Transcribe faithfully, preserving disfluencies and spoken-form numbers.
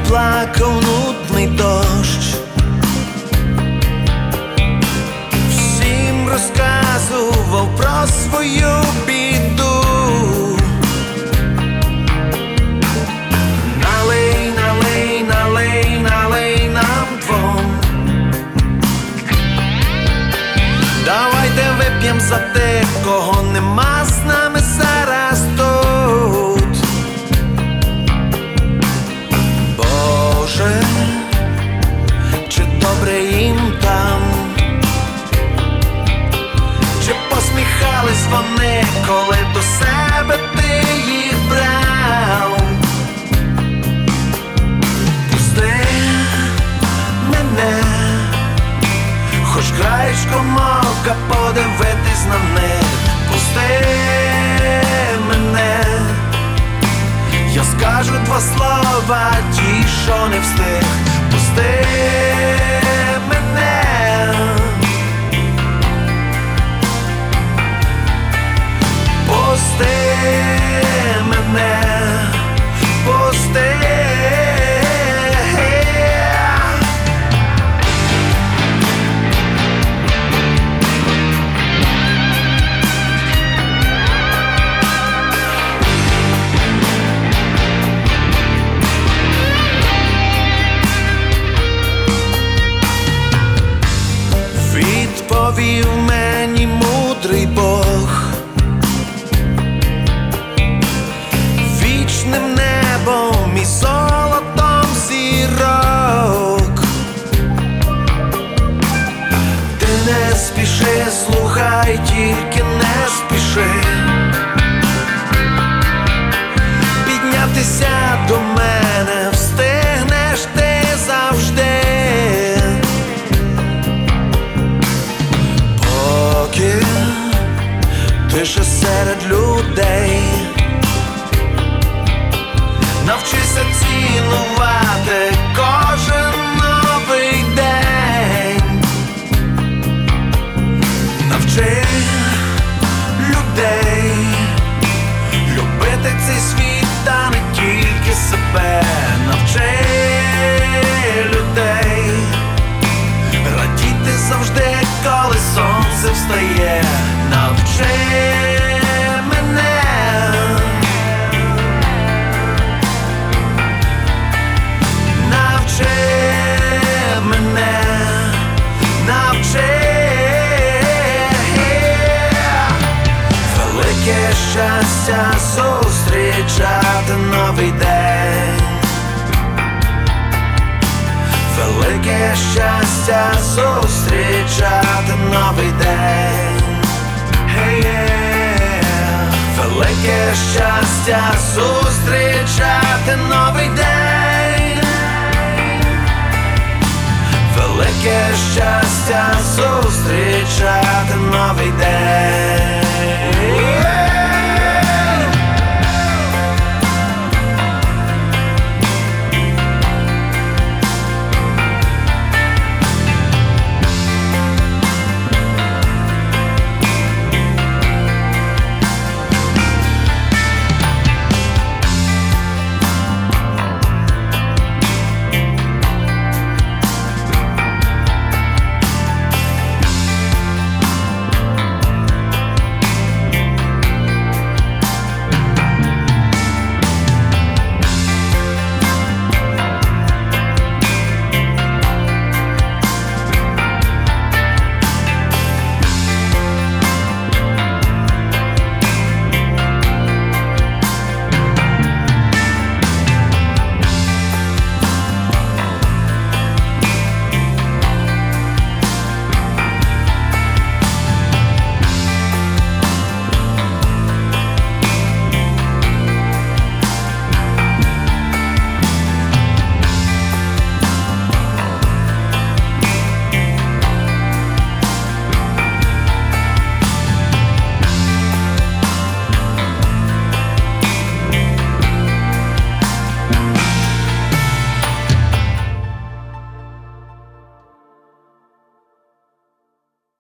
плакав нудний дощ, всім розказував про свою біду. Налий, налий, налий, налий нам двом, давайте вип'єм за тих, кого нема з нами зараз тут. Боже, чи добре їм там, чи посміхались вони, коли до себе ти їх брав? Пусти мене, хоч краєчком ока подивитись на них. Пусти мене, я скажу два слова, ті, що не встиг. Пусти мене, пусти мене, пусти. Відповів мені мудрий Бог, вічним небом і золотом зірок. Ти не спіши, слухай, тільки не спіши піднятися до мене, встигнеш ти завжди. Ти ще серед людей, навчися цінувати кожен новий день. Навчи людей любити цей світ, та не тільки себе. Навчи людей радіти завжди, коли сонце встає. Навчи мене, навчи мене, навчи. Велике щастя зустрічати новий день, велике щастя зустрічати новий день. Hey, yeah. Велике щастя зустрічати новий день, велике щастя зустрічати новий день.